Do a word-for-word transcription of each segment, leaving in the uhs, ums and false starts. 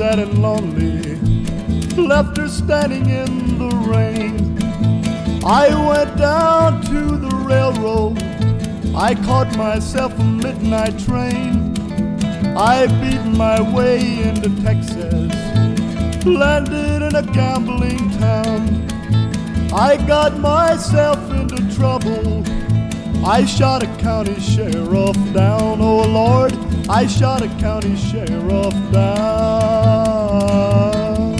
sad and lonely, left her standing in the rain. I went down to the railroad, I caught myself a midnight train. I beat my way into Texas, landed in a gambling town. I got myself into trouble, I shot a county sheriff down. Oh Lord, I shot a county sheriff down.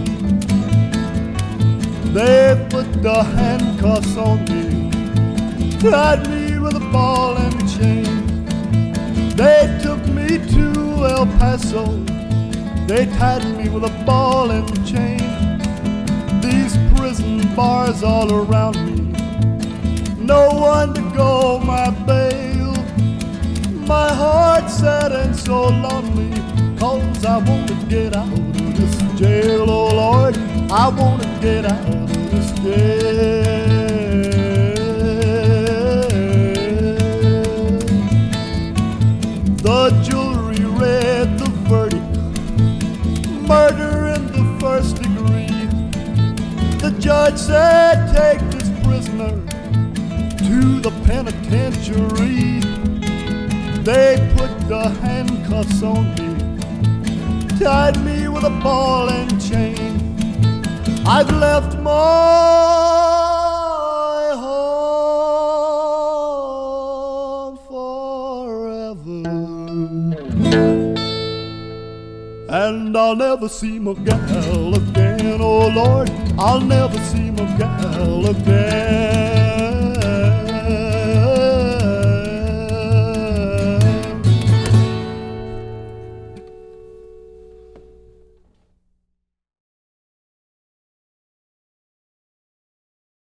They put the handcuffs on me, tied me with a ball and chain. They took me to El Paso, they tied me with a ball and chain. These prison bars all around me, no one to go my bail. My heart's sad and so lonely, 'cause I want to get out of this jail. Oh Lord, I want to get out of this jail. The jury read the verdict, murder in the first degree. The judge said, take this prisoner to the penitentiary. They put the handcuffs on me, tied me with a ball and chain. I've left my home forever, and I'll never see my gal again. Oh Lord, I'll never see my gal again.